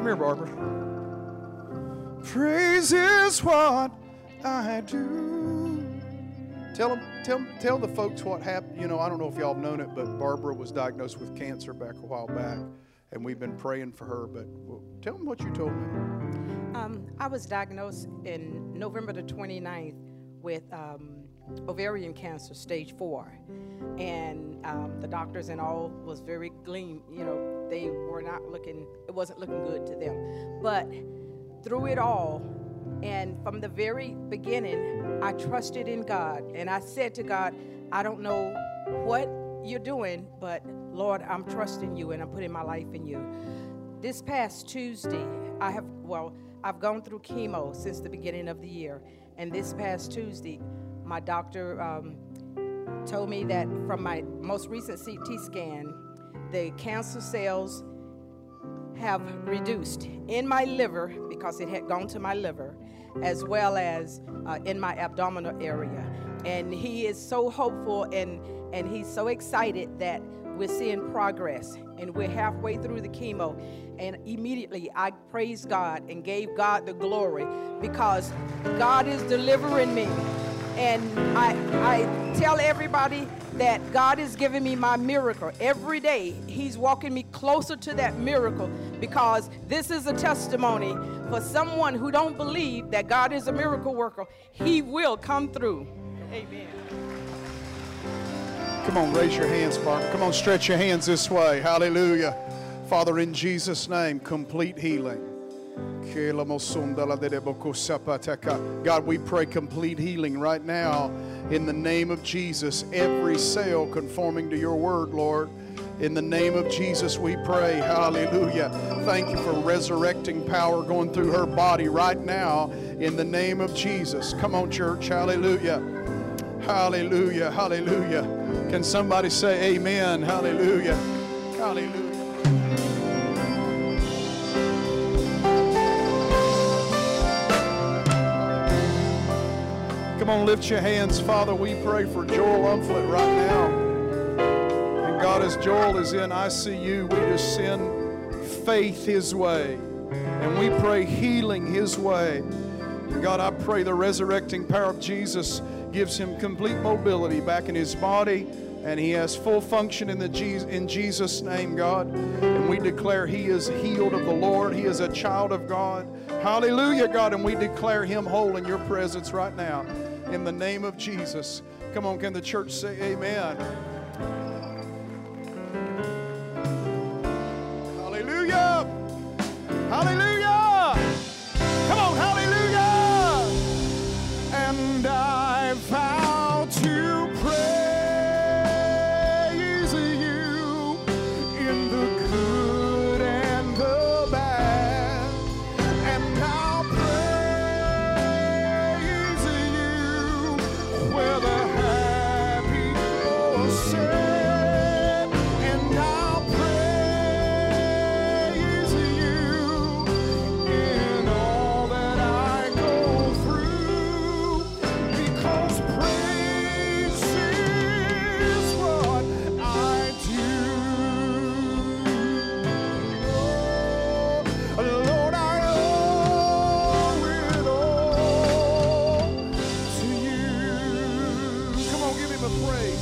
Come here, Barbara. Praise is what I do. Tell the folks what happened. You know, I don't know if y'all have known it, but Barbara was diagnosed with cancer back a while back, and we've been praying for her. But tell them what you told me. I was diagnosed in November the 29th with ovarian cancer, stage 4. And the doctors and all was very gleam. You know, they were not looking, it wasn't looking good to them. But through it all, and from the very beginning, I trusted in God. And I said to God, I don't know what you're doing, but Lord, I'm trusting you and I'm putting my life in you. This past Tuesday, I've gone through chemo since the beginning of the year. And this past Tuesday, my doctor told me that from my most recent CT scan, the cancer cells have reduced in my liver because it had gone to my liver, as well as in my abdominal area. And he is so hopeful and he's so excited that we're seeing progress, and we're halfway through the chemo. And immediately I praised God and gave God the glory because God is delivering me. And I tell everybody that God is giving me my miracle. Every day, he's walking me closer to that miracle, because this is a testimony for someone who don't believe that God is a miracle worker. He will come through. Amen. Come on, raise your hands, Barbara. Come on, stretch your hands this way. Hallelujah. Father, in Jesus' name, complete healing. God, we pray complete healing right now in the name of Jesus. Every cell conforming to your word, Lord. In the name of Jesus, we pray. Hallelujah. Thank you for resurrecting power going through her body right now in the name of Jesus. Come on, church. Hallelujah. Hallelujah. Hallelujah. Can somebody say amen? Hallelujah. Hallelujah. Come on, lift your hands. Father, we pray for Joel Umflett right now. And God, as Joel is in ICU, we just send faith his way. And we pray healing his way. And God, I pray the resurrecting power of Jesus gives him complete mobility back in his body, and he has full function in Jesus' name, God. And we declare he is healed of the Lord. He is a child of God. Hallelujah, God. And we declare him whole in your presence right now in the name of Jesus. Come on, can the church say amen? Hallelujah. Hallelujah. Come on, hallelujah. And I vow to praise you in the good and the bad, and I'll praise you whether happy or sad, and I'll praise you in all that I go through, because praise is what I do. Oh, Lord, I owe it all to you. Come on, give him a praise.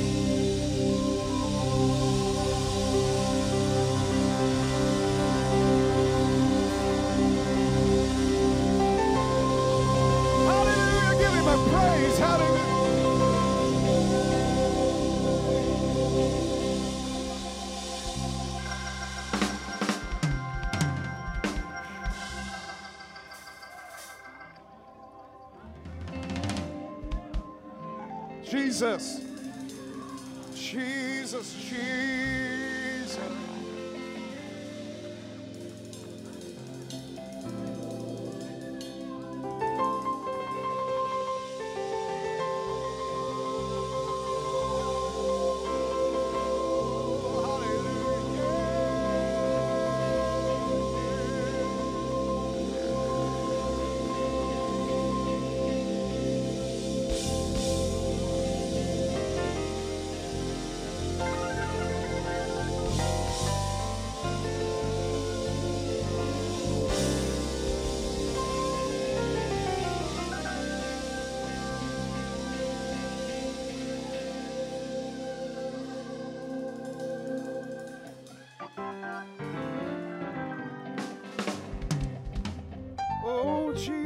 Hallelujah, give him a praise. Hallelujah. Jesus, Jesus, Jesus.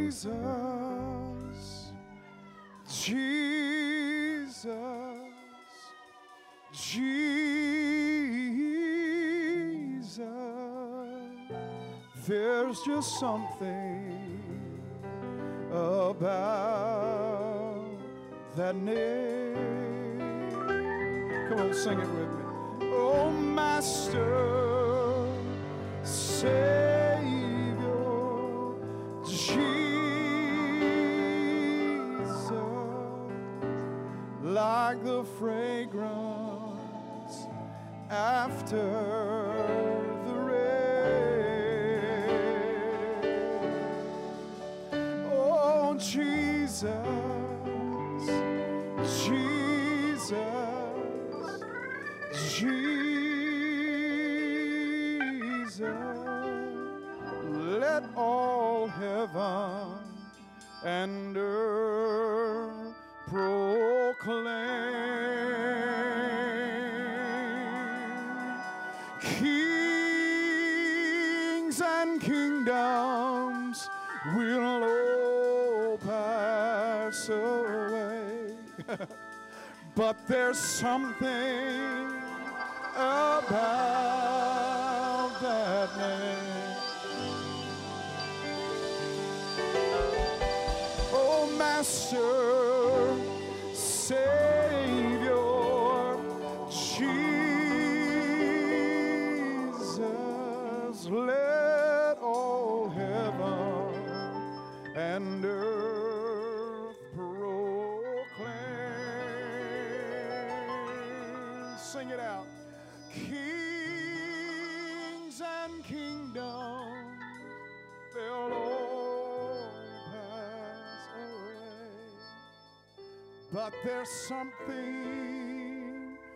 Jesus, Jesus, there's just something about that name. Come on, sing it with me. Oh, Master, Savior, Jesus, like the fragrance after the rain. Oh, Jesus, Jesus, Jesus, let all heaven and earth proclaim. Kings and kingdoms will all pass away, but there's something about that name. Oh, Master, Savior, Jesus, let all heaven and earth proclaim. Sing it out. Kings and kingdoms, they'll all pass away, but there's something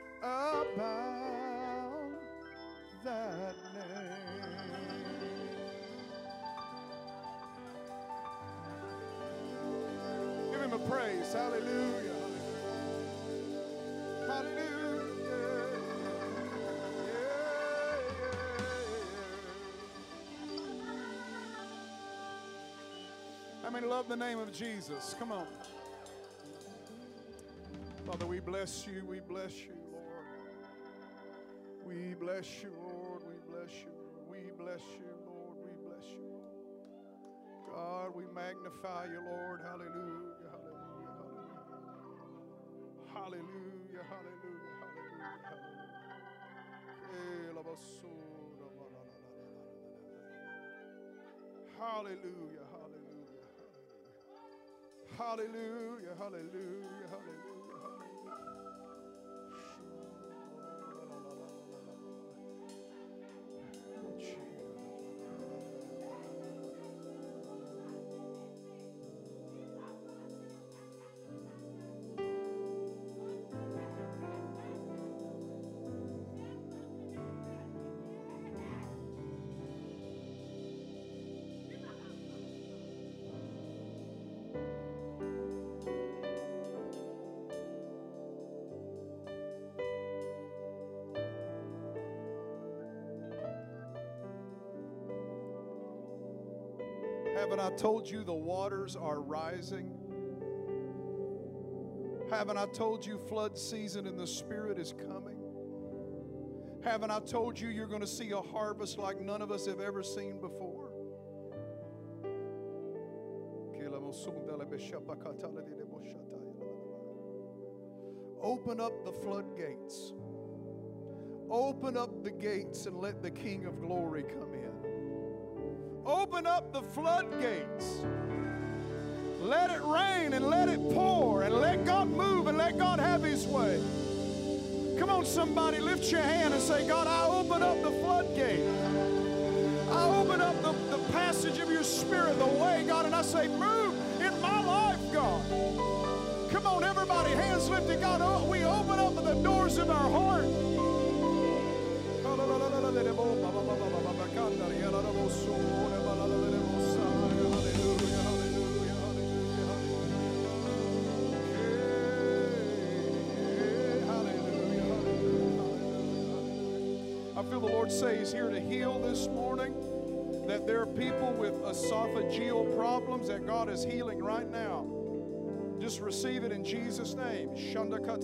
about that name. Give him a praise. Hallelujah. Hallelujah. How many love the name of Jesus? Come on. Father, we bless you. We bless you, Lord. We bless you, Lord. We bless you. We bless you, Lord. We bless you, Lord. God, we magnify you, Lord. Hallelujah. Hallelujah. Hallelujah. Hallelujah. Hallelujah. Hallelujah. Hallelujah, hallelujah, hallelujah, Haven't I told you the waters are rising? Haven't I told you flood season in the Spirit is coming? Haven't I told you you're going to see a harvest like none of us have ever seen before? Open up the floodgates. Open up the gates and let the King of Glory come in. Open up the floodgates. Let it rain and let it pour and let God move and let God have His way. Come on, somebody, lift your hand and say, God, I open up the floodgate. I open up the passage of your Spirit, the way, God, and I say, move in my life, God. Come on, everybody, hands lifted, God. Oh, we open up the doors of our heart. I feel the Lord say He's here to heal this morning. that there are people with esophageal problems that God is healing right now. Just receive it in Jesus' name. I hear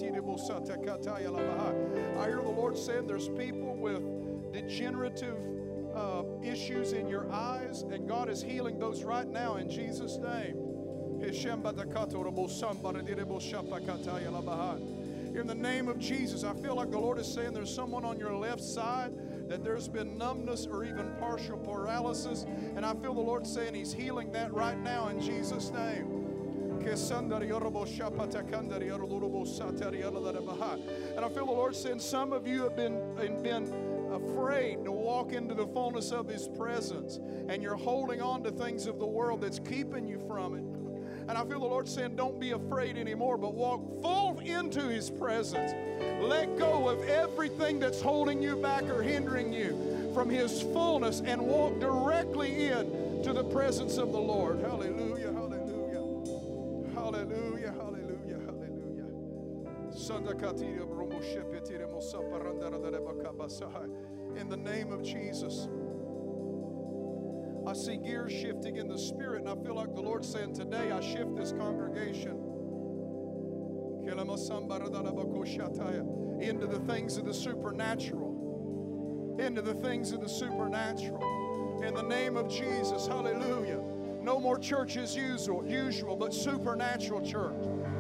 the Lord saying there's people with degenerative issues in your eyes, and God is healing those right now in Jesus' name. In the name of Jesus, I feel like the Lord is saying there's someone on your left side that there's been numbness or even partial paralysis, and I feel the Lord saying He's healing that right now in Jesus' name. And I feel the Lord saying some of you have been afraid to walk into the fullness of His presence, and you're holding on to things of the world that's keeping you from it. And I feel the Lord saying, don't be afraid anymore, but walk full into His presence. Let go of everything that's holding you back or hindering you from His fullness and walk directly in to the presence of the Lord. Hallelujah, hallelujah. Hallelujah, hallelujah, hallelujah. In the name of Jesus. I see gears shifting in the Spirit, and I feel like the Lord's saying, today I shift this congregation into the things of the supernatural. Into the things of the supernatural. In the name of Jesus, hallelujah. No more church as usual, but supernatural church.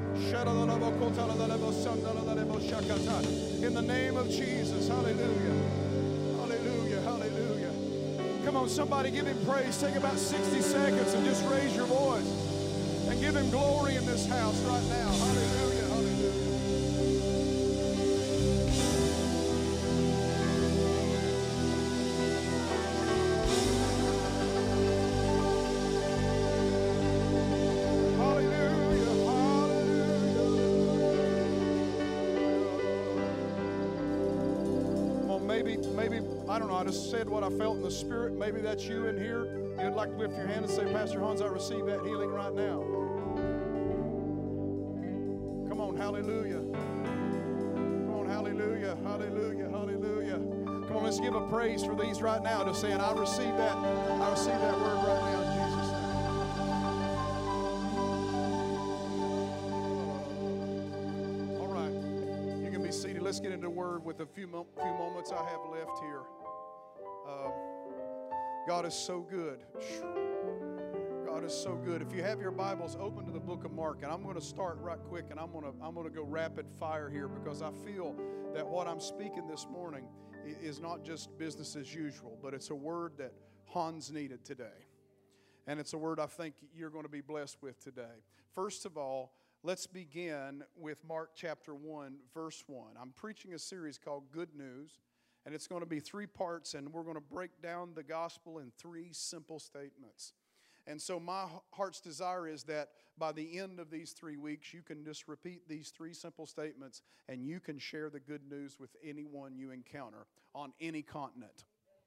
In the name of Jesus, hallelujah. Hallelujah, hallelujah. Come on, somebody give Him praise. Take about 60 seconds and just raise your voice and give Him glory in this house right now. Hallelujah, hallelujah. Maybe, I don't know, I just said what I felt in the Spirit. Maybe that's you in here. You'd like to lift your hand and say, Pastor Hans, I receive that healing right now. Come on, hallelujah. Come on, hallelujah, hallelujah, hallelujah. Come on, let's give a praise for these right now, just saying, I receive that word right now in Jesus' name. All right, you can be seated. Let's get into the word with a few moments I have left here. God is so good. God is so good. If you have your Bibles, open to the book of Mark, and I'm going to start right quick, and I'm going to go rapid fire here because I feel that what I'm speaking this morning is not just business as usual, but it's a word that Hans needed today, and it's a word I think you're going to be blessed with today. First of all, let's begin with Mark chapter 1, verse 1. I'm preaching a series called Good News, and it's going to be 3 parts, and we're going to break down the gospel in 3 simple statements. And so my heart's desire is that by the end of these 3 weeks, you can just repeat these 3 simple statements, and you can share the good news with anyone you encounter on any continent.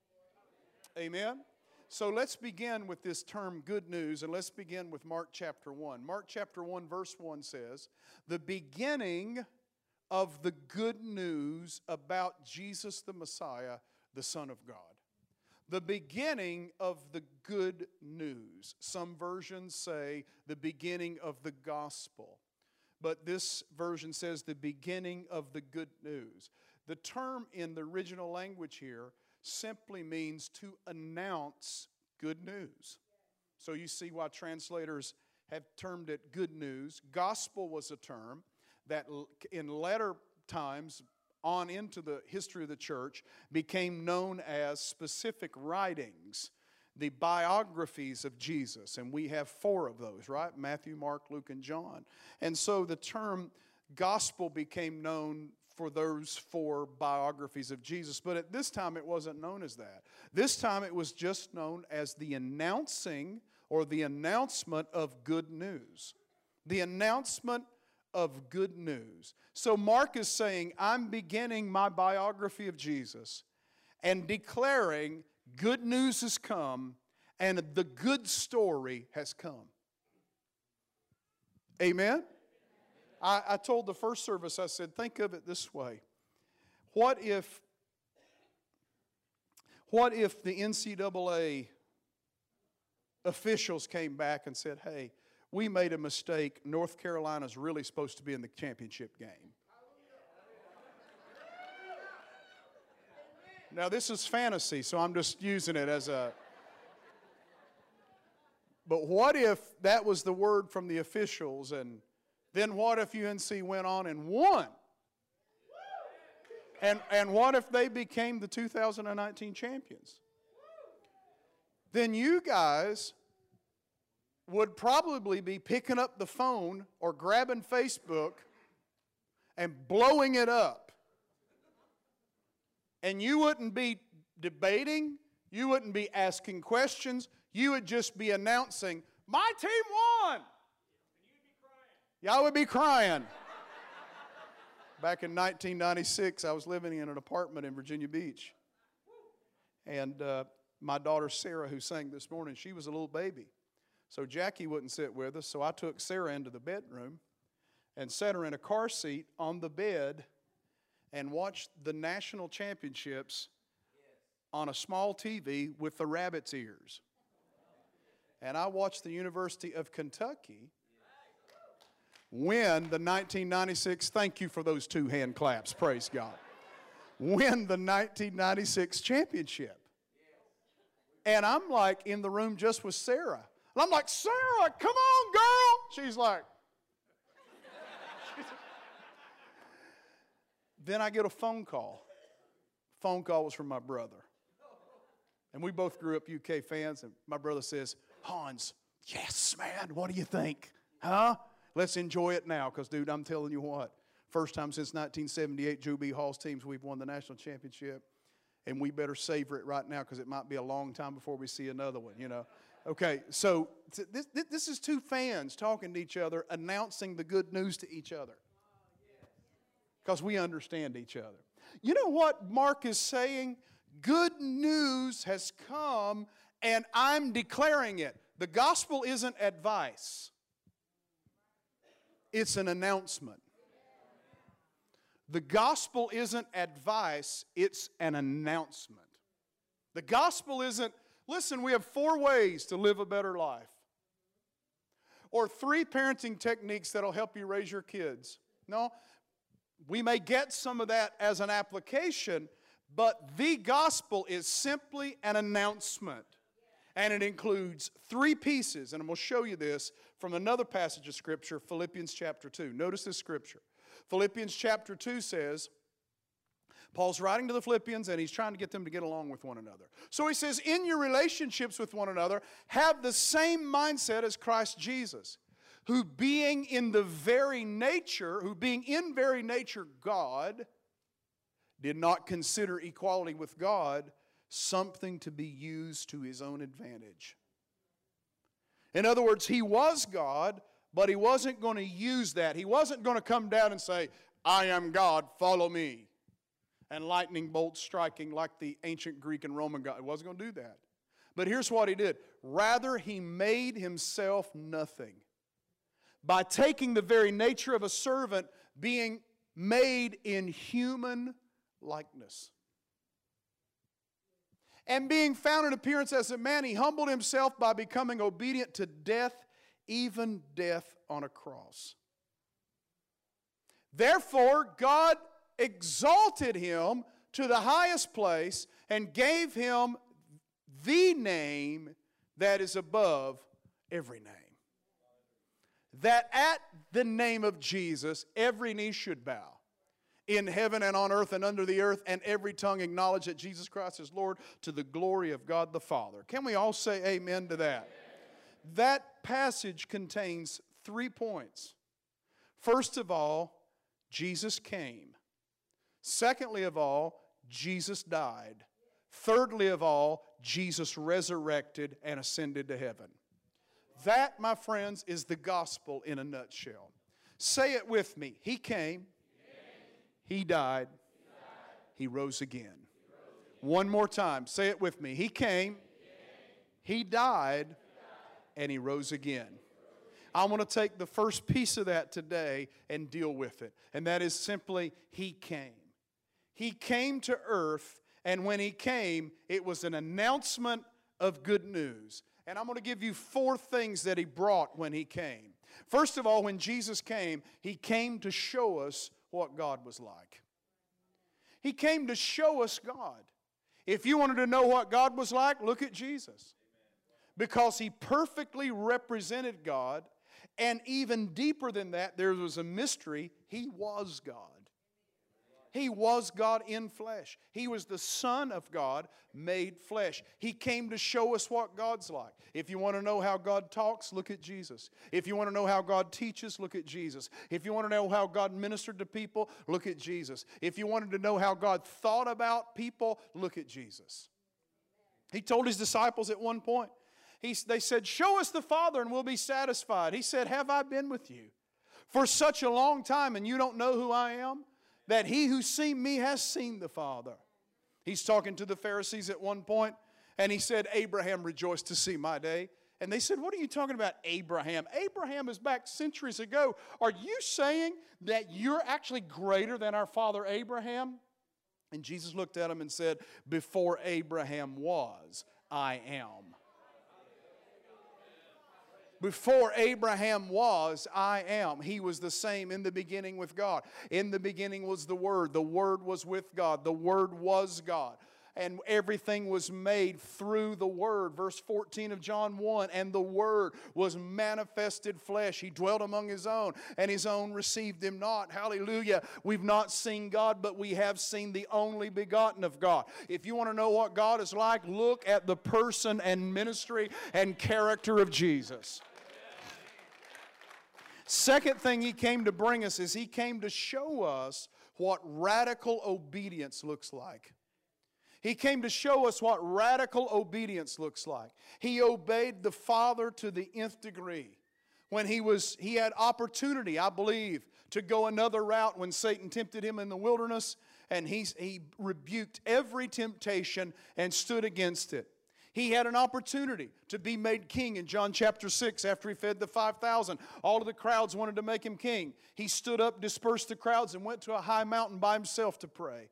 Amen? So let's begin with this term good news, and let's begin with Mark chapter 1. Mark chapter 1 verse 1 says, the beginning of the good news about Jesus the Messiah, the Son of God. The beginning of the good news. Some versions say the beginning of the gospel. But this version says the beginning of the good news. The term in the original language here simply means to announce good news. So you see why translators have termed it good news. Gospel was a term that in latter times on into the history of the church became known as specific writings, the biographies of Jesus. And we have 4 of those, right? Matthew, Mark, Luke, and John. And so the term gospel became known for those 4 biographies of Jesus. But at this time, it wasn't known as that. This time, it was just known as the announcing or the announcement of good news. The announcement of good news. So Mark is saying, I'm beginning my biography of Jesus and declaring good news has come and the good story has come. Amen? I told the first service, I said, think of it this way. What if the NCAA officials came back and said, hey, we made a mistake. North Carolina's really supposed to be in the championship game. Now, this is fantasy, so I'm just using it as a... But what if that was the word from the officials, and then what if UNC went on and won? And what if they became the 2019 champions? Then you guys would probably be picking up the phone or grabbing Facebook and blowing it up. And you wouldn't be debating, you wouldn't be asking questions, you would just be announcing, my team won! And you'd be crying. Y'all would be crying. Back in 1996, I was living in an apartment in Virginia Beach. And my daughter Sarah, who sang this morning, she was a little baby. So Jackie wouldn't sit with us, so I took Sarah into the bedroom and set her in a car seat on the bed and watched the national championships on a small TV with the rabbit's ears. And I watched the University of Kentucky win the 1996, thank you for those 2 hand claps, praise God, win the 1996 championship. And I'm like in the room just with Sarah. And I'm like, Sarah, come on, girl. She's like, then I get a phone call. Phone call was from my brother. And we both grew up UK fans, and my brother says, Hans, yes, man, what do you think? Huh? Let's enjoy it now, because, dude, I'm telling you what, first time since 1978, Joe B. Hall's teams, we've won the national championship, and we better savor it right now, because it might be a long time before we see another one, you know. Okay, so this is 2 fans talking to each other, announcing the good news to each other, because we understand each other. You know what Mark is saying? Good news has come, and I'm declaring it. The gospel isn't advice. It's an announcement. The gospel isn't advice, it's an announcement. The gospel isn't, listen, we have 4 ways to live a better life. Or 3 parenting techniques that'll help you raise your kids. No, we may get some of that as an application, but the gospel is simply an announcement. And it includes 3 pieces, and I'm going to show you this from another passage of Scripture, Philippians chapter 2. Notice this Scripture. Philippians chapter 2 says, Paul's writing to the Philippians, and he's trying to get them to get along with one another. So he says, in your relationships with one another, have the same mindset as Christ Jesus, who being in very nature God, did not consider equality with God something to be used to his own advantage. In other words, he was God, but he wasn't going to use that. He wasn't going to come down and say, I am God, follow me. And lightning bolts striking like the ancient Greek and Roman God. He wasn't going to do that. But here's what he did. Rather, he made himself nothing. By taking the very nature of a servant, being made in human likeness. And being found in appearance as a man, he humbled himself by becoming obedient to death, even death on a cross. Therefore, God exalted him to the highest place and gave him the name that is above every name. That at the name of Jesus, every knee should bow. In heaven and on earth and under the earth, and every tongue acknowledge that Jesus Christ is Lord, to the glory of God the Father. Can we all say amen to that? Amen. That passage contains 3 points. First of all, Jesus came. Secondly of all, Jesus died. Thirdly of all, Jesus resurrected and ascended to heaven. That, my friends, is the gospel in a nutshell. Say it with me. He came. He died. He rose again. One more time. Say it with me. He came. He died. And he rose again. I want to take the first piece of that today and deal with it. And that is simply, he came. He came to earth, and when he came, it was an announcement of good news. And I'm going to give you 4 things that He brought when He came. First of all, when Jesus came, He came to show us what God was like. He came to show us God. If you wanted to know what God was like, look at Jesus. Because He perfectly represented God, and even deeper than that, there was a mystery. He was God. He was God in flesh. He was the Son of God made flesh. He came to show us what God's like. If you want to know how God talks, look at Jesus. If you want to know how God teaches, look at Jesus. If you want to know how God ministered to people, look at Jesus. If you wanted to know how God thought about people, look at Jesus. He told His disciples at one point, they said, "Show us the Father and we'll be satisfied." He said, "Have I been with you for such a long time and you don't know who I am? That he who's seen me has seen the Father." He's talking to the Pharisees at one point, and He said, "Abraham rejoiced to see my day." And they said, "What are you talking about, Abraham? Abraham is back centuries ago. Are you saying that you're actually greater than our father Abraham?" And Jesus looked at him and said, "Before Abraham was, I am." Before Abraham was, I am. He was the same in the beginning with God. In the beginning was the Word. The Word was with God. The Word was God. And everything was made through the Word. Verse 14 of John 1, "And the Word was manifested flesh. He dwelt among His own, and His own received Him not." Hallelujah. We've not seen God, but we have seen the only begotten of God. If you want to know what God is like, look at the person and ministry and character of Jesus. Second thing He came to bring us is He came to show us what radical obedience looks like. He came to show us what radical obedience looks like. He obeyed the Father to the nth degree. When he had opportunity, I believe, to go another route when Satan tempted Him in the wilderness, and he rebuked every temptation and stood against it. He had an opportunity to be made king in John chapter 6 after He fed the 5,000. All of the crowds wanted to make Him king. He stood up, dispersed the crowds, and went to a high mountain by Himself to pray.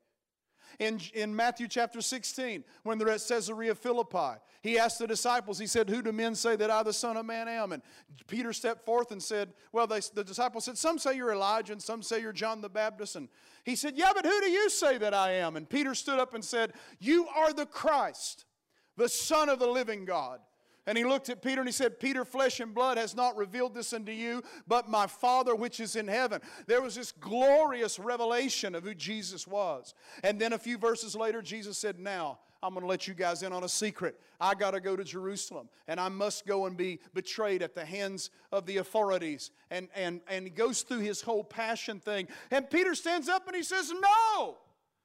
In Matthew chapter 16, when they're at Caesarea Philippi, He asked the disciples, He said, "Who do men say that I, the Son of Man, am?" And Peter stepped forth and said, the disciples said, "Some say you're Elijah, and some say you're John the Baptist." And He said, "Yeah, but who do you say that I am?" And Peter stood up and said, "You are the Christ, the Son of the living God." And He looked at Peter and He said, "Peter, flesh and blood has not revealed this unto you, but my Father which is in heaven." There was this glorious revelation of who Jesus was. And then a few verses later, Jesus said, "Now, I'm going to let you guys in on a secret. I got to go to Jerusalem, and I must go and be betrayed at the hands of the authorities." And He goes through His whole passion thing. And Peter stands up and he says, "No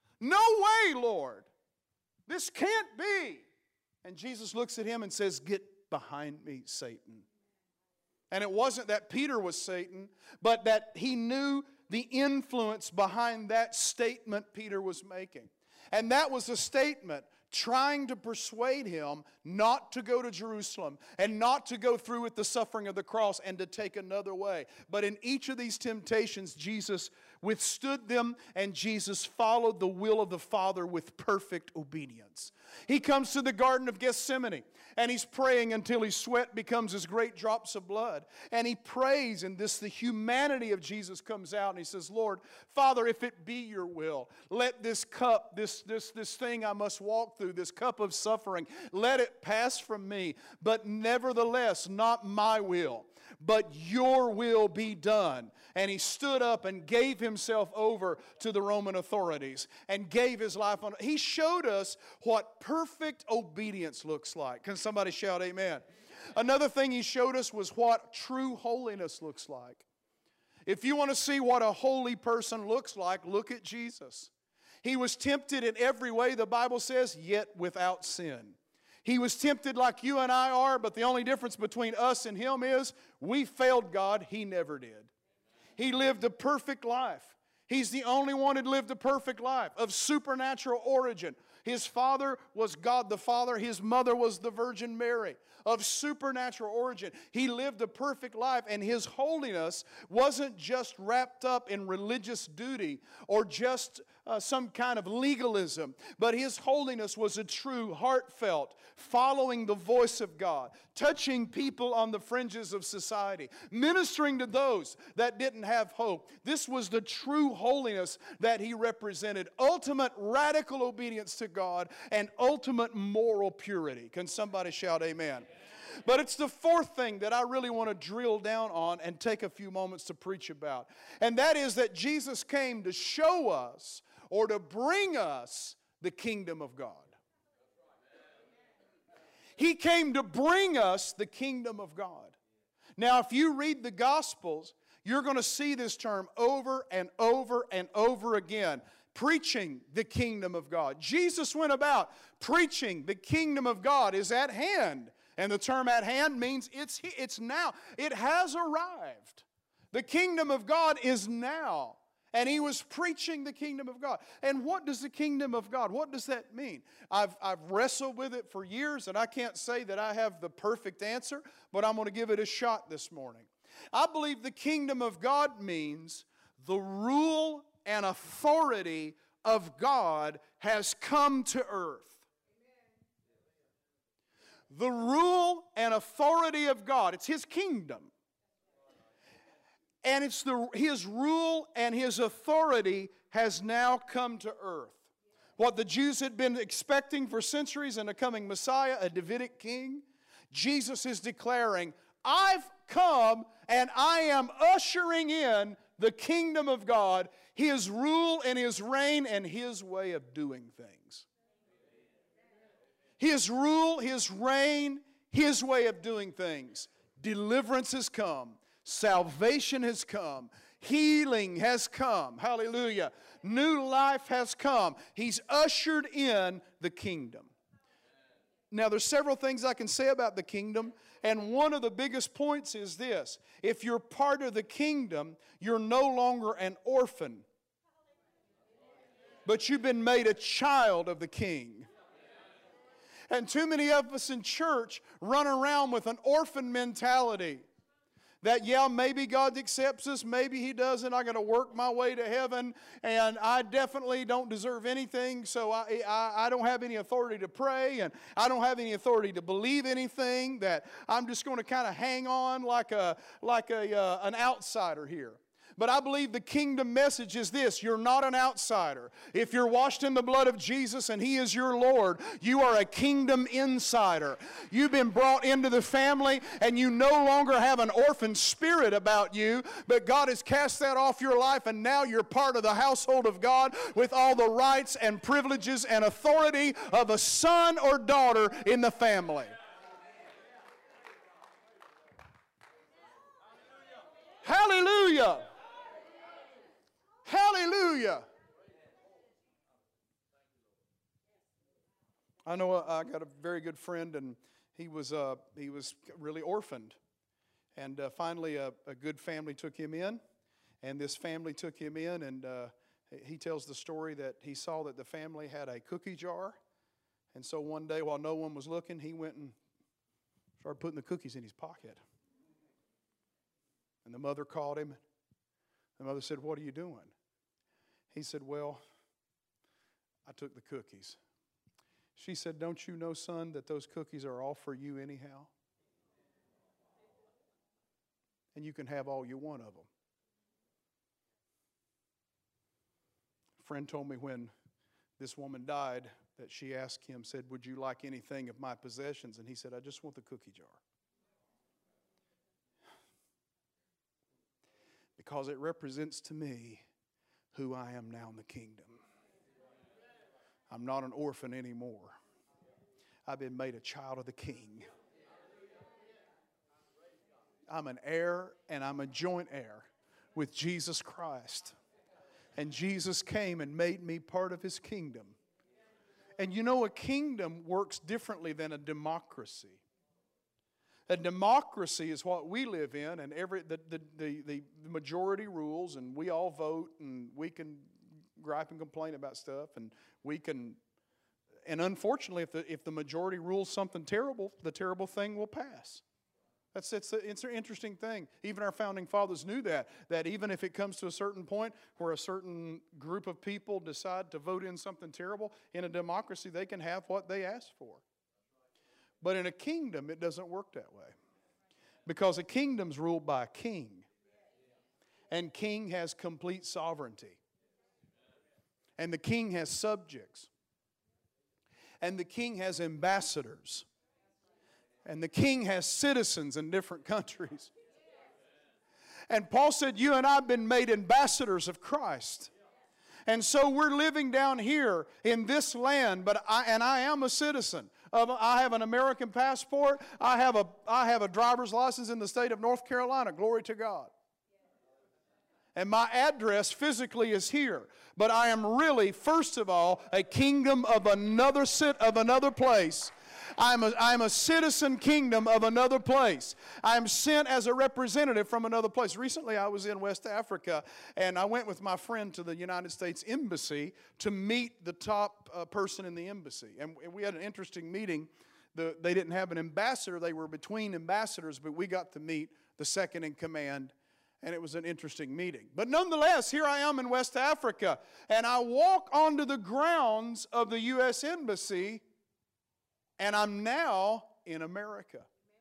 way, Lord. This can't be." And Jesus looks at him and says, "Get behind me, Satan." And it wasn't that Peter was Satan, but that he knew the influence behind that statement Peter was making. And that was a statement trying to persuade him not to go to Jerusalem and not to go through with the suffering of the cross and to take another way. But in each of these temptations, Jesus withstood them, and Jesus followed the will of the Father with perfect obedience. He comes to the Garden of Gethsemane, and He's praying until His sweat becomes as great drops of blood. And He prays, and the humanity of Jesus comes out, and He says, "Lord, Father, if it be your will, let this cup, this thing I must walk through, this cup of suffering, let it pass from me. But nevertheless, not my will, but your will be done." And He stood up and gave Himself over to the Roman authorities and gave His life on. He showed us what perfect obedience looks like. Can somebody shout amen? Another thing He showed us was what true holiness looks like. If you want to see what a holy person looks like, look at Jesus. He was tempted in every way, the Bible says, yet without sin. He was tempted like you and I are, but the only difference between us and Him is we failed God. He never did. He lived a perfect life. He's the only one who lived a perfect life of supernatural origin. His father was God the Father. His mother was the Virgin Mary, of supernatural origin. He lived a perfect life, and His holiness wasn't just wrapped up in religious duty or just some kind of legalism, but His holiness was a true, heartfelt, following the voice of God, touching people on the fringes of society, ministering to those that didn't have hope. This was the true holiness that He represented, ultimate radical obedience to God and ultimate moral purity. Can somebody shout amen? But it's the fourth thing that I really want to drill down on and take a few moments to preach about. And that is that Jesus came to show us or to bring us the kingdom of God. He came to bring us the kingdom of God. Now, if you read the Gospels, you're going to see this term over and over and over again. Preaching the kingdom of God. Jesus went about preaching the kingdom of God is at hand. And the term at hand means it's now. It has arrived. The kingdom of God is now. And He was preaching the kingdom of God. And what does the kingdom of God, what does that mean? I've wrestled with it for years, and I can't say that I have the perfect answer, but I'm going to give it a shot this morning. I believe the kingdom of God means the rule and authority of God has come to earth. The rule and authority of God, it's His kingdom. And it's His rule and His authority has now come to earth. What the Jews had been expecting for centuries in a coming Messiah, a Davidic king, Jesus is declaring, I've come and I am ushering in the kingdom of God, His rule and His reign and His way of doing things. His rule, His reign, His way of doing things. Deliverance has come. Salvation has come. Healing has come. Hallelujah. New life has come. He's ushered in the kingdom. Now, there's several things I can say about the kingdom, and one of the biggest points is this. If you're part of the kingdom, you're no longer an orphan, but you've been made a child of the King. And too many of us in church run around with an orphan mentality. That, yeah, maybe God accepts us, maybe He doesn't. I got to work my way to heaven, and I definitely don't deserve anything, so I don't have any authority to pray, and I don't have any authority to believe anything, that I'm just going to kind of hang on like an outsider here. But I believe the kingdom message is this: you're not an outsider. If you're washed in the blood of Jesus and He is your Lord, you are a kingdom insider. You've been brought into the family, and you no longer have an orphan spirit about you, but God has cast that off your life, and now you're part of the household of God with all the rights and privileges and authority of a son or daughter in the family. Hallelujah! Hallelujah! I know I got a very good friend, and he was really orphaned. And finally, a good family took him in, and this family took him in, and he tells the story that he saw that the family had a cookie jar. And so one day, while no one was looking, he went and started putting the cookies in his pocket. And the mother called him. The mother said, "What are you doing?" He said, "Well, I took the cookies." She said, "Don't you know, son, that those cookies are all for you anyhow? And you can have all you want of them." A friend told me when this woman died that she asked him, said, "Would you like anything of my possessions?" And he said, "I just want the cookie jar." Because it represents to me who I am now in the kingdom. I'm not an orphan anymore. I've been made a child of the King. I'm an heir, and I'm a joint heir with Jesus Christ. And Jesus came and made me part of His kingdom. And you know, a kingdom works differently than a democracy. A democracy is what we live in, and the majority rules, and we all vote, and we can gripe and complain about stuff, and unfortunately, if the majority rules something terrible, the terrible thing will pass. It's an interesting thing. Even our founding fathers knew that even if it comes to a certain point where a certain group of people decide to vote in something terrible, in a democracy they can have what they asked for. But in a kingdom, it doesn't work that way. Because a kingdom's ruled by a king. And king has complete sovereignty. And the king has subjects. And the king has ambassadors. And the king has citizens in different countries. And Paul said, you and I have been made ambassadors of Christ. And so we're living down here in this land, but I am a citizen. I have an American passport. I have a driver's license in the state of North Carolina. Glory to God. And my address physically is here. But I am really, first of all, a kingdom of another place. I'm a citizen kingdom of another place. I'm sent as a representative from another place. Recently I was in West Africa, and I went with my friend to the United States Embassy to meet the top person in the embassy. And we had an interesting meeting. They didn't have an ambassador. They were between ambassadors, but we got to meet the second in command. And it was an interesting meeting. But nonetheless, here I am in West Africa, and I walk onto the grounds of the U.S. Embassy, and I'm now in America.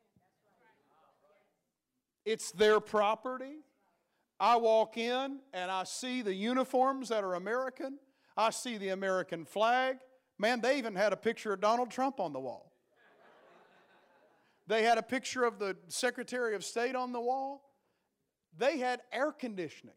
It's their property. I walk in, and I see the uniforms that are American. I see the American flag. Man, they even had a picture of Donald Trump on the wall. They had a picture of the Secretary of State on the wall. They had air conditioning.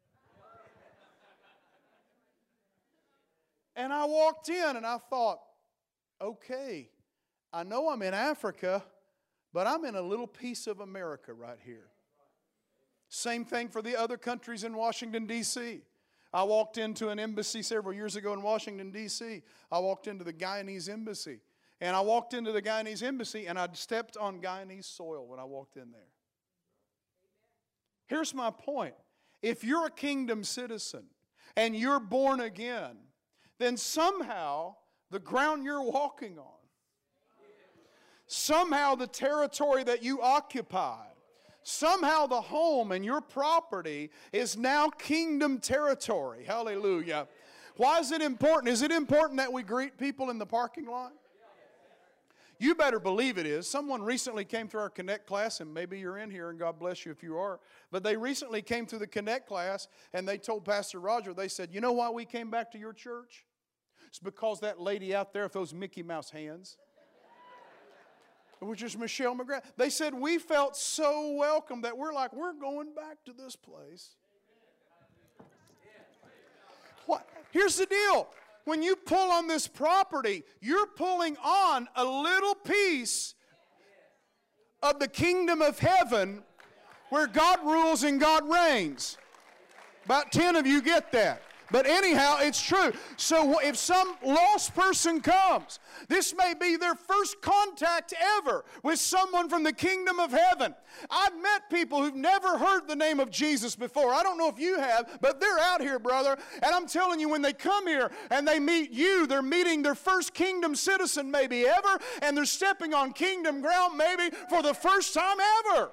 And I walked in and I thought, okay, I know I'm in Africa, but I'm in a little piece of America right here. Same thing for the other countries in Washington, D.C. I walked into an embassy several years ago in Washington, D.C. I walked into the Guyanese embassy. And I walked into the Guyanese embassy and I'd stepped on Guyanese soil when I walked in there. Here's my point. If you're a kingdom citizen and you're born again, then somehow the ground you're walking on, somehow the territory that you occupy, somehow the home and your property is now kingdom territory. Hallelujah. Why is it important? Is it important that we greet people in the parking lot? You better believe it is. Someone recently came through our Connect class, and maybe you're in here, and God bless you if you are. But they recently came through the Connect class, and they told Pastor Roger, they said, you know why we came back to your church? It's because that lady out there with those Mickey Mouse hands, which is Michelle McGrath. They said, we felt so welcome that we're going back to this place. What? Here's the deal. When you pull on this property, you're pulling on a little piece of the kingdom of heaven where God rules and God reigns. About 10 of you get that. But anyhow, it's true. So if some lost person comes, this may be their first contact ever with someone from the kingdom of heaven. I've met people who've never heard the name of Jesus before. I don't know if you have, but they're out here, brother. And I'm telling you, when they come here and they meet you, they're meeting their first kingdom citizen maybe ever, and they're stepping on kingdom ground maybe for the first time ever.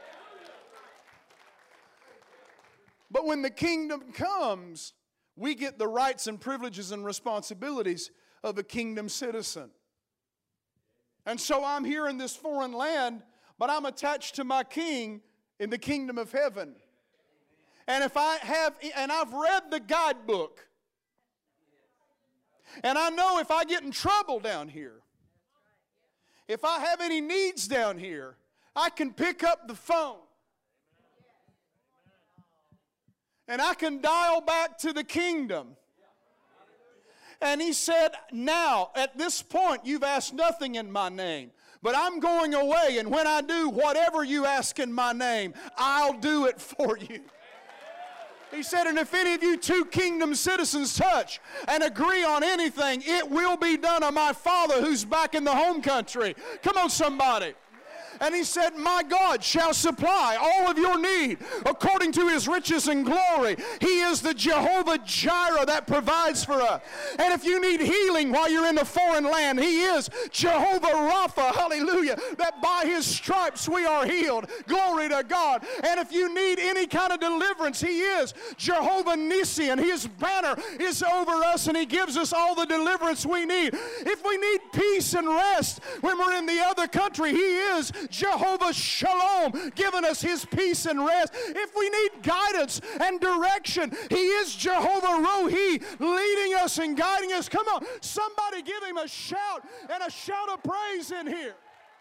But when the kingdom comes, we get the rights and privileges and responsibilities of a kingdom citizen. And so I'm here in this foreign land, but I'm attached to my king in the kingdom of heaven. And I've read the guidebook. And I know if I get in trouble down here, if I have any needs down here, I can pick up the phone. And I can dial back to the kingdom. And he said, now, at this point, you've asked nothing in my name. But I'm going away, and when I do, whatever you ask in my name, I'll do it for you. He said, and if any of you two kingdom citizens touch and agree on anything, it will be done of my Father who's back in the home country. Come on, somebody. And he said, my God shall supply all of your need according to his riches and glory. He is the Jehovah Jireh that provides for us. And if you need healing while you're in a foreign land, he is Jehovah Rapha, hallelujah, that by his stripes we are healed. Glory to God. And if you need any kind of deliverance, he is Jehovah Nissi, and his banner is over us, and he gives us all the deliverance we need. If we need peace and rest when we're in the other country, he is Jehovah Shalom, giving us his peace and rest. If we need guidance and direction, he is Jehovah Rohi, leading us and guiding us. Come on, somebody give him a shout and a shout of praise in here.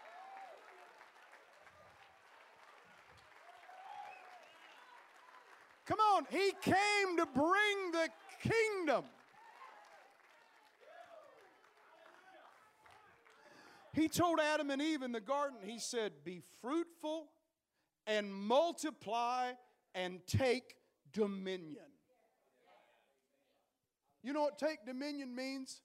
Come on, he came to bring the kingdom. He told Adam and Eve in the garden, he said, be fruitful and multiply and take dominion. You know what take dominion means?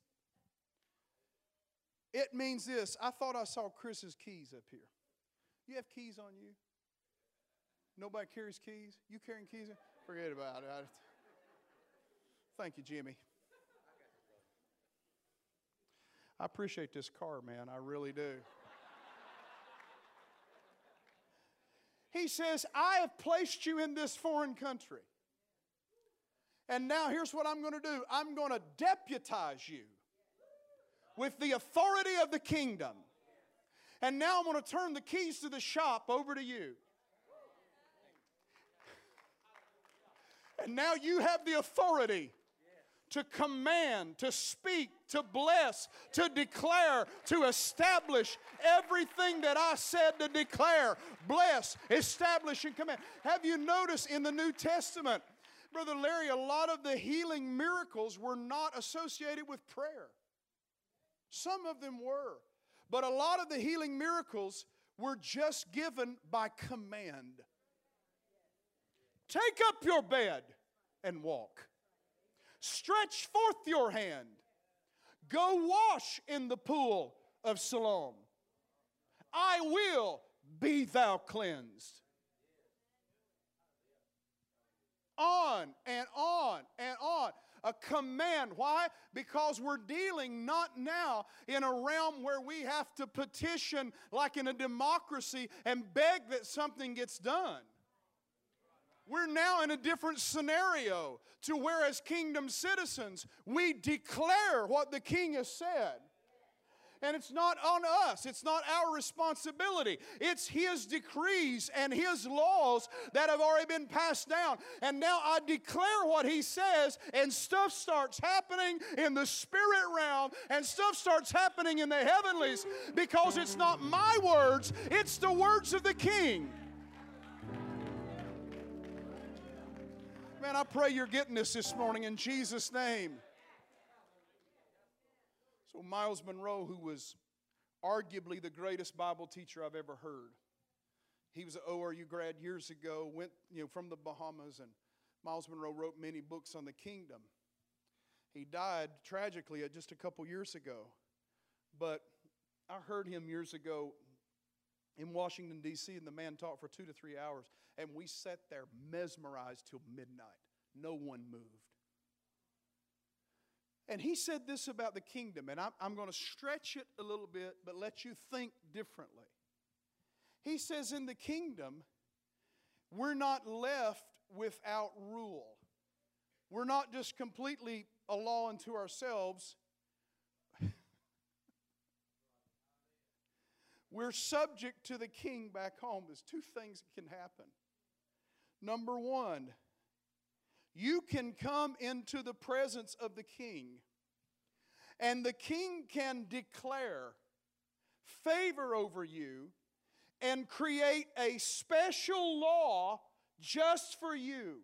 It means this. I thought I saw Chris's keys up here. You have keys on you? Nobody carries keys? You carrying keys? Forget about it. Thank you, Jimmy. I appreciate this car, man. I really do. He says, I have placed you in this foreign country. And now here's what I'm going to do. I'm going to deputize you with the authority of the kingdom. And now I'm going to turn the keys to the shop over to you. And now you have the authority to command, to speak, to bless, to declare, to establish everything that I said to declare, bless, establish, and command. Have you noticed in the New Testament, Brother Larry, a lot of the healing miracles were not associated with prayer. Some of them were. But a lot of the healing miracles were just given by command. Take up your bed and walk. Stretch forth your hand. Go wash in the pool of Siloam. I will be thou cleansed. On and on and on. A command. Why? Because we're dealing not now in a realm where we have to petition like in a democracy and beg that something gets done. We're now in a different scenario to where as kingdom citizens, we declare what the king has said. And it's not on us. It's not our responsibility. It's his decrees and his laws that have already been passed down. And now I declare what he says, and stuff starts happening in the spirit realm, and stuff starts happening in the heavenlies, because it's not my words, it's the words of the king. Man, I pray you're getting this morning in Jesus' name. So Miles Monroe, who was arguably the greatest Bible teacher I've ever heard, he was an ORU grad years ago, went from the Bahamas, and Miles Monroe wrote many books on the kingdom. He died tragically just a couple years ago. But I heard him years ago in Washington, D.C., and the man taught for 2 to 3 hours, and we sat there mesmerized till midnight. No one moved. And he said this about the kingdom, and I'm going to stretch it a little bit, but let you think differently. He says in the kingdom, we're not left without rule. We're not just completely a law unto ourselves. We're subject to the king back home. There's 2 things that can happen. Number 1, you can come into the presence of the king, and the king can declare favor over you and create a special law just for you.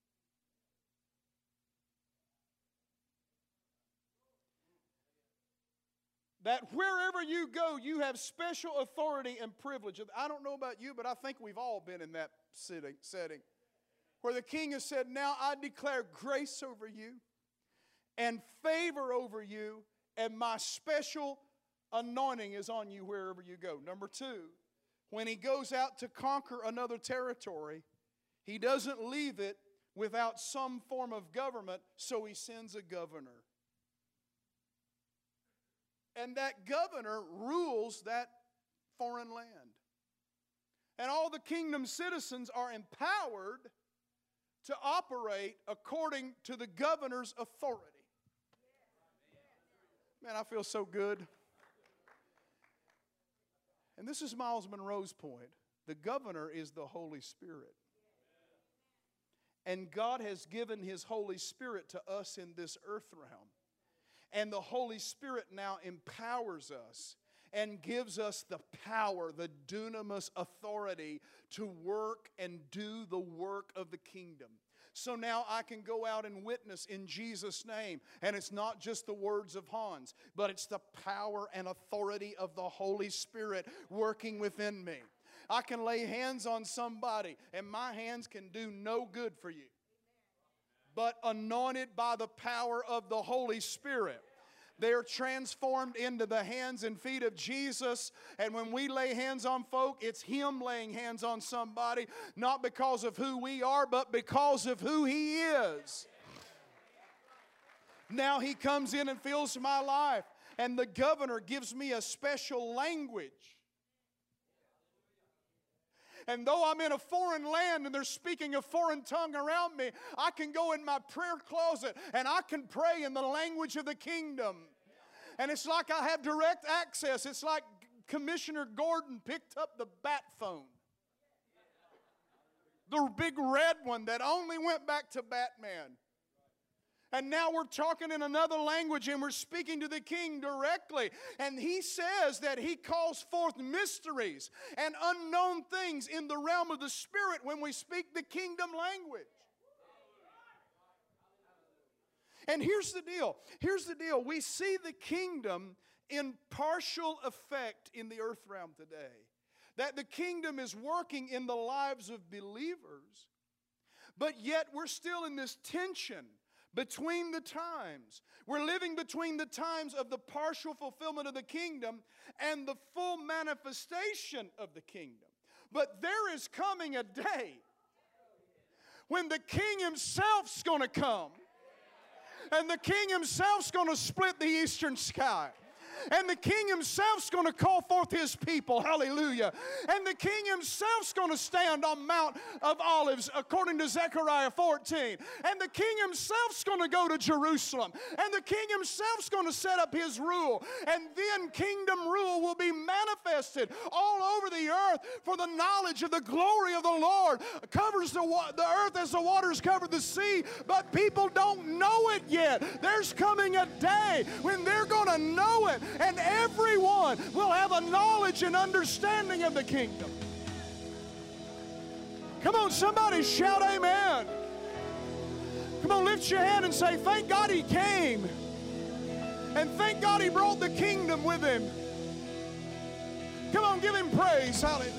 That wherever you go, you have special authority and privilege. I don't know about you, but I think we've all been in that setting. Where the king has said, now I declare grace over you and favor over you, and my special anointing is on you wherever you go. Number 2, when he goes out to conquer another territory, he doesn't leave it without some form of government, so he sends a governor. And that governor rules that foreign land. And all the kingdom citizens are empowered to operate according to the governor's authority. Man, I feel so good. And this is Miles Monroe's point. The governor is the Holy Spirit. And God has given His Holy Spirit to us in this earth realm. And the Holy Spirit now empowers us and gives us the power, the dunamis authority to work and do the work of the kingdom. So now I can go out and witness in Jesus' name. And it's not just the words of Hans, but it's the power and authority of the Holy Spirit working within me. I can lay hands on somebody, and my hands can do no good for you, but anointed by the power of the Holy Spirit. They are transformed into the hands and feet of Jesus. And when we lay hands on folk, it's Him laying hands on somebody, not because of who we are, but because of who He is. Now He comes in and fills my life, and the governor gives me a special language. And though I'm in a foreign land and they're speaking a foreign tongue around me, I can go in my prayer closet and I can pray in the language of the kingdom. And it's like I have direct access. It's like Commissioner Gordon picked up the bat phone. The big red one that only went back to Batman. And now we're talking in another language and we're speaking to the king directly. And he says that he calls forth mysteries and unknown things in the realm of the Spirit when we speak the kingdom language. And here's the deal. Here's the deal. We see the kingdom in partial effect in the earth realm today. That the kingdom is working in the lives of believers. But yet we're still in this tension between the times. We're living between the times of the partial fulfillment of the kingdom and the full manifestation of the kingdom. But there is coming a day when the king himself's going to come. And the king himself's going to split the eastern sky. And the king himself's going to call forth his people. Hallelujah. And the king himself's going to stand on Mount of Olives according to Zechariah 14. And the king himself's going to go to Jerusalem. And the king himself's going to set up his rule. And then kingdom rule will be manifested all over the earth, for the knowledge of the glory of the Lord covers the earth as the waters cover the sea. But people don't know it yet. There's coming a day when they're going to know it. And everyone will have a knowledge and understanding of the kingdom. Come on, somebody shout amen. Come on, lift your hand and say, thank God He came. And thank God He brought the kingdom with Him. Come on, give Him praise. Hallelujah.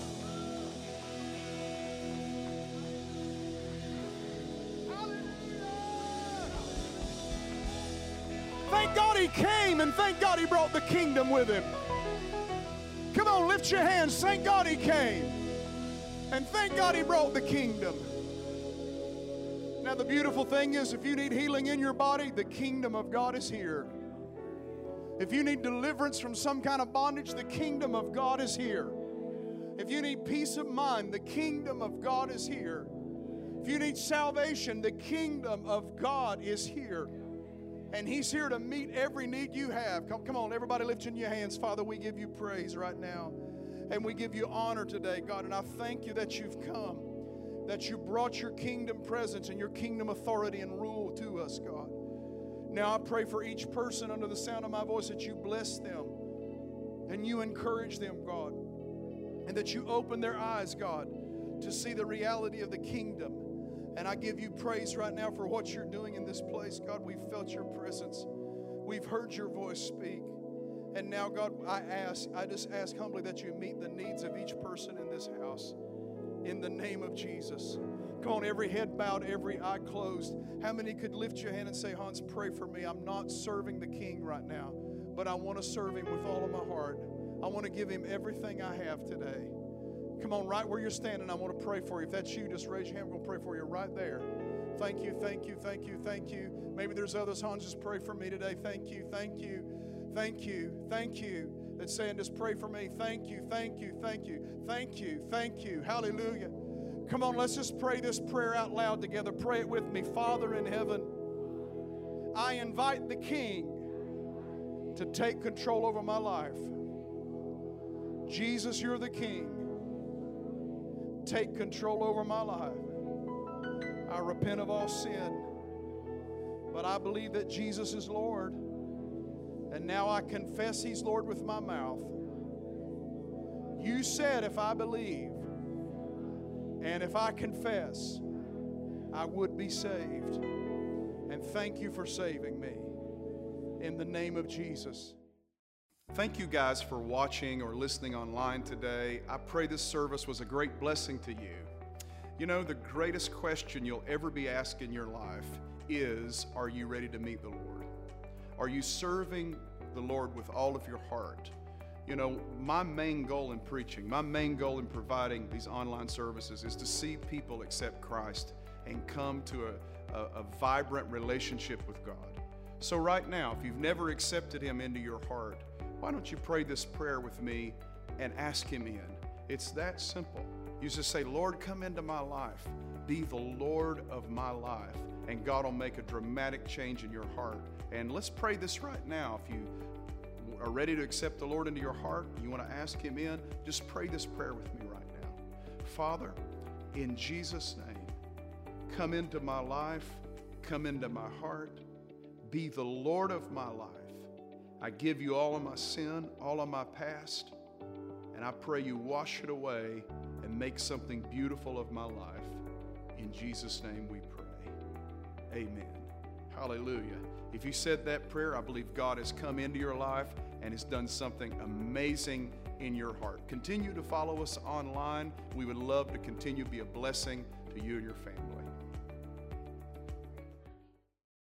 Thank God He came, and thank God He brought the kingdom with Him. Come on, lift your hands. Thank God He came, and thank God He brought the kingdom. Now the beautiful thing is, if you need healing in your body, the kingdom of God is here. If you need deliverance from some kind of bondage, the kingdom of God is here. If you need peace of mind, the kingdom of God is here. If you need salvation, the kingdom of God is here. And He's here to meet every need you have. Come on, everybody lifting your hands. Father, we give you praise right now. And we give you honor today, God. And I thank you that you've come, that you brought your kingdom presence and your kingdom authority and rule to us, God. Now I pray for each person under the sound of my voice that you bless them and you encourage them, God. And that you open their eyes, God, to see the reality of the kingdom. And I give you praise right now for what you're doing in this place. God, we've felt your presence. We've heard your voice speak. And now, God, I just ask humbly that you meet the needs of each person in this house. In the name of Jesus. Come on, every head bowed, every eye closed. How many could lift your hand and say, Hans, pray for me. I'm not serving the King right now, but I want to serve Him with all of my heart. I want to give Him everything I have today. Come on, right where you're standing, I want to pray for you. If that's you, just raise your hand. We're going to pray for you right there. Thank you, thank you, thank you, thank you. Maybe there's others, Hans, just pray for me today. Thank you, thank you, thank you, thank you. That's saying, just pray for me. Thank you, thank you, thank you, thank you, thank you. Hallelujah. Come on, let's just pray this prayer out loud together. Pray it with me. Father in heaven, I invite the King to take control over my life. Jesus, you're the King. Take control over my life. I repent of all sin, but I believe that Jesus is Lord, and now I confess He's Lord with my mouth. You said if I believe and if I confess, I would be saved. And thank you for saving me. In the name of Jesus. Thank you guys for watching or listening online today. I pray this service was a great blessing to you. You know, the greatest question you'll ever be asked in your life is, are you ready to meet the Lord? Are you serving the Lord with all of your heart? You know, my main goal in preaching, my main goal in providing these online services is to see people accept Christ and come to a vibrant relationship with God. So right now, if you've never accepted Him into your heart, why don't you pray this prayer with me and ask Him in? It's that simple. You just say, Lord, come into my life. Be the Lord of my life. And God will make a dramatic change in your heart. And let's pray this right now. If you are ready to accept the Lord into your heart, you want to ask Him in, just pray this prayer with me right now. Father, in Jesus' name, come into my life, come into my heart, be the Lord of my life. I give you all of my sin, all of my past, and I pray you wash it away and make something beautiful of my life. In Jesus' name we pray. Amen. Hallelujah. If you said that prayer, I believe God has come into your life and has done something amazing in your heart. Continue to follow us online. We would love to continue to be a blessing to you and your family.